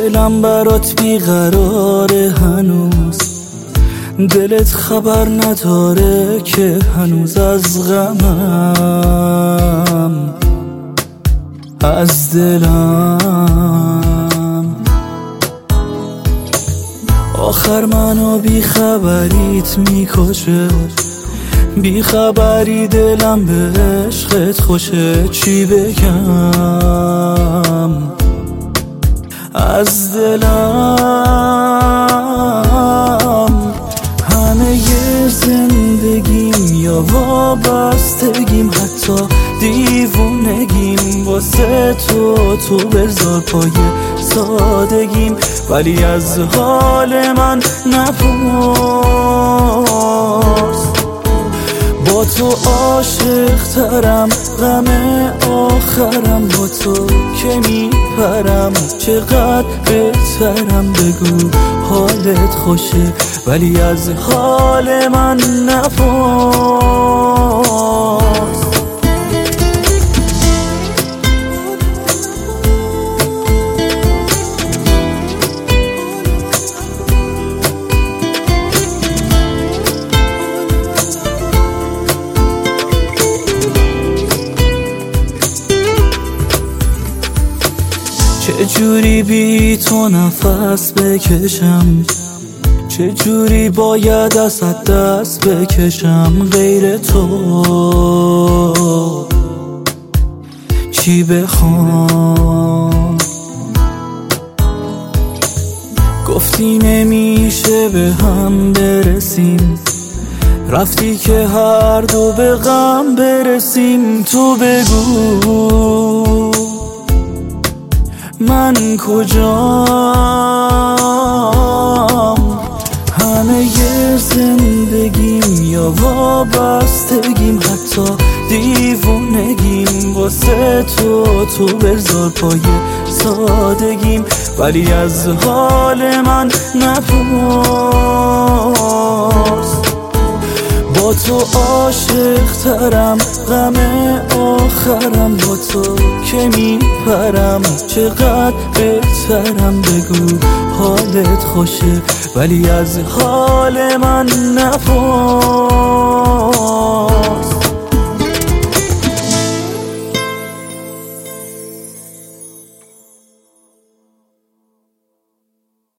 دلم برات بیقراره هنوز، دلت خبر نداره که هنوز از غمم، از دلم. آخر منو بیخبریت میکشه، بیخبری دلم به عشقت خوشه. چی بگم از دلم؟ همه زندگیم یا وابستگیم، حتی دیوونگیم واسه تو بذار پای سادگیم. ولی از حال من نپرس، با تو عاشق ترم، غم آخرم با تو که میپرم. چقدر بهترم بگو حالت خوشه، ولی از حال من نپرس. چجوری بی تو نفس بکشم، چجوری باید ازت دست بکشم غیر تو؟ چی بخوام؟ گفتی نمیشه به هم برسیم، رفتی که هر دو به غم برسیم. تو بگو من کجام؟ همه زندگیم یا وابستگیم، حتی دیوونگیم واسه تو بذار پای سادگیم. ولی از حال من نپرس، با تو عاشق ترم، غم آخرم با تو که میپرم. چقدر بهترم بگو حالت خوشه، ولی از حال من نپرس.